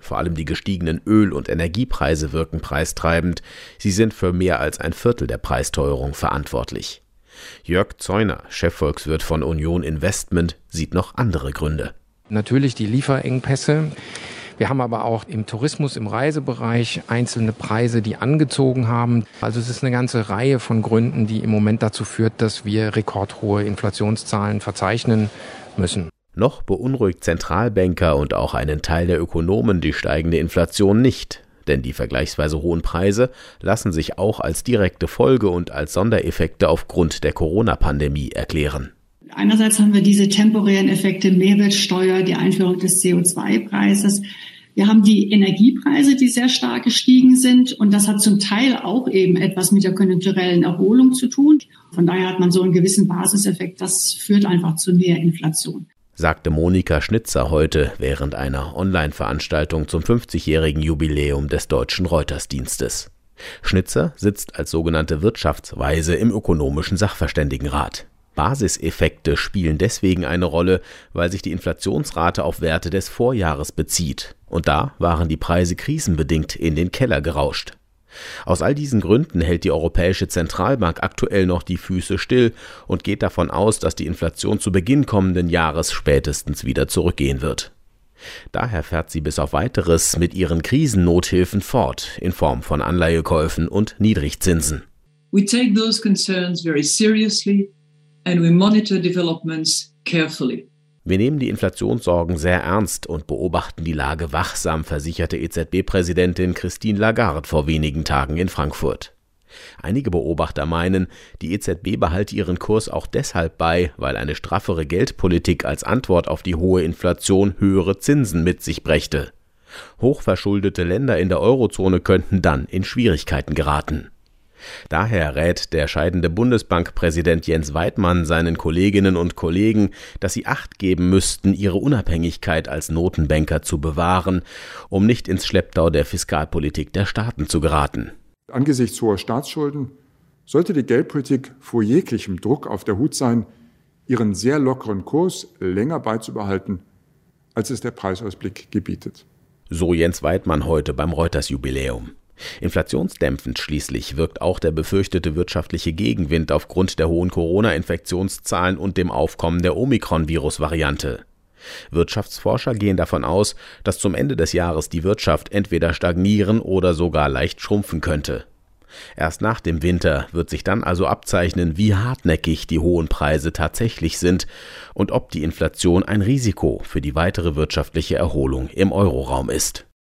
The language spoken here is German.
Vor allem die gestiegenen Öl- und Energiepreise wirken preistreibend. Sie sind für mehr als ein Viertel der Preisteuerung verantwortlich. Jörg Zeuner, Chefvolkswirt von Union Investment, sieht noch andere Gründe. Natürlich die Lieferengpässe. Wir haben aber auch im Tourismus, im Reisebereich einzelne Preise, die angezogen haben. Also es ist eine ganze Reihe von Gründen, die im Moment dazu führt, dass wir rekordhohe Inflationszahlen verzeichnen müssen. Noch beunruhigt Zentralbanker und auch einen Teil der Ökonomen die steigende Inflation nicht. Denn die vergleichsweise hohen Preise lassen sich auch als direkte Folge und als Sondereffekte aufgrund der Corona-Pandemie erklären. Einerseits haben wir diese temporären Effekte Mehrwertsteuer, die Einführung des CO2-Preises. Wir haben die Energiepreise, die sehr stark gestiegen sind. Und das hat zum Teil auch eben etwas mit der konjunkturellen Erholung zu tun. Von daher hat man so einen gewissen Basiseffekt. Das führt einfach zu mehr Inflation, sagte Monika Schnitzer heute während einer Online-Veranstaltung zum 50-jährigen Jubiläum des Deutschen Reutersdienstes. Schnitzer sitzt als sogenannte Wirtschaftsweise im ökonomischen Sachverständigenrat. Basiseffekte spielen deswegen eine Rolle, weil sich die Inflationsrate auf Werte des Vorjahres bezieht. Und da waren die Preise krisenbedingt in den Keller gerauscht. Aus all diesen Gründen hält die Europäische Zentralbank aktuell noch die Füße still und geht davon aus, dass die Inflation zu Beginn kommenden Jahres spätestens wieder zurückgehen wird. Daher fährt sie bis auf Weiteres mit ihren Krisennothilfen fort in Form von Anleihekäufen und Niedrigzinsen. We take those concerns very seriously and we monitor developments carefully. Wir nehmen die Inflationssorgen sehr ernst und beobachten die Lage wachsam, versicherte EZB-Präsidentin Christine Lagarde vor wenigen Tagen in Frankfurt. Einige Beobachter meinen, die EZB behalte ihren Kurs auch deshalb bei, weil eine straffere Geldpolitik als Antwort auf die hohe Inflation höhere Zinsen mit sich brächte. Hochverschuldete Länder in der Eurozone könnten dann in Schwierigkeiten geraten. Daher rät der scheidende Bundesbankpräsident Jens Weidmann seinen Kolleginnen und Kollegen, dass sie Acht geben müssten, ihre Unabhängigkeit als Notenbanker zu bewahren, um nicht ins Schlepptau der Fiskalpolitik der Staaten zu geraten. Angesichts hoher Staatsschulden sollte die Geldpolitik vor jeglichem Druck auf der Hut sein, ihren sehr lockeren Kurs länger beizubehalten, als es der Preisausblick gebietet. So Jens Weidmann heute beim Reuters-Jubiläum. Inflationsdämpfend schließlich wirkt auch der befürchtete wirtschaftliche Gegenwind aufgrund der hohen Corona-Infektionszahlen und dem Aufkommen der Omikron-Virus-Variante. Wirtschaftsforscher gehen davon aus, dass zum Ende des Jahres die Wirtschaft entweder stagnieren oder sogar leicht schrumpfen könnte. Erst nach dem Winter wird sich dann also abzeichnen, wie hartnäckig die hohen Preise tatsächlich sind und ob die Inflation ein Risiko für die weitere wirtschaftliche Erholung im Euroraum ist.